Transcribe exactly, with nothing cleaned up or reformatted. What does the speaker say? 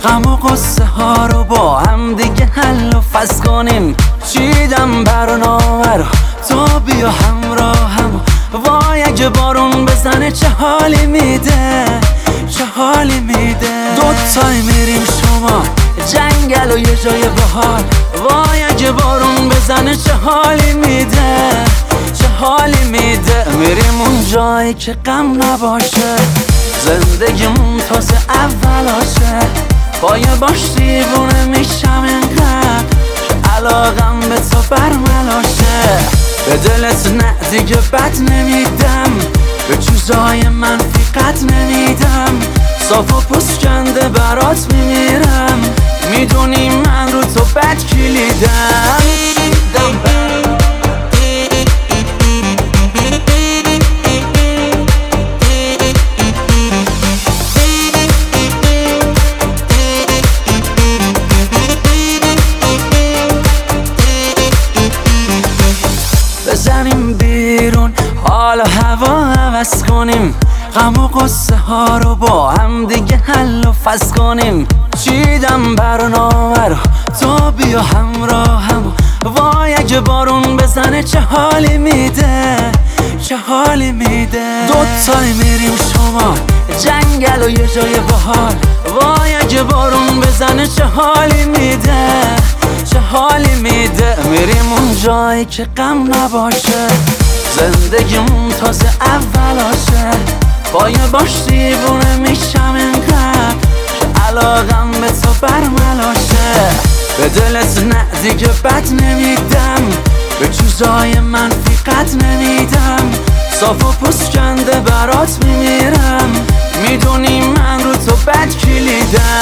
غم و قصه ها رو با هم دیگه حل و فصل کنیم. چیدم برنامه رو تو بیا همراهم. وای اگه بارون بزنه چه حالی میده، چه حالی میده. دوتایی میریم شما جنگل و یه جای بحال. وای اگه بارون بزنه چه حالی میده، چه حالی میده. میریم اون جایی که غم نباشه، زندگیمون تازه اولاشه. پایه باش دیوونه میشم اینقدر که علاقم به تو برملاشه. به دلت نه دیگه بد نمیدم، به چیزای منفی قد نمیدم. صاف و پوست کنده برات میمیرم، میدونی من رو تو بد کلیدم. بزنیم بیرون حال و هوا عوض کنیم. غم و قصه ها رو با هم دیگه حل و فصل کنیم. چیدم برنامه رو تو بیا همراهم. وای اگه بارون بزنه چه حالی میده، چه حالی میده. دوتایی میریم شما جنگل و یه جای بحال. وای اگه بارون بزنه چه حالی میده، چه حالی میده. میریم اون جایی که غم نباشه، زندگیمون تازه اولاشه. پایه باش دیوونه میشم اینقدر که علاقم به تو برملاشه. به دلت نه دیگه بد نمیدم، به چیزای منفی قد نمیدم. صاف و پوست کنده برات میمیرم، میدونی من رو تو بد کلیدم.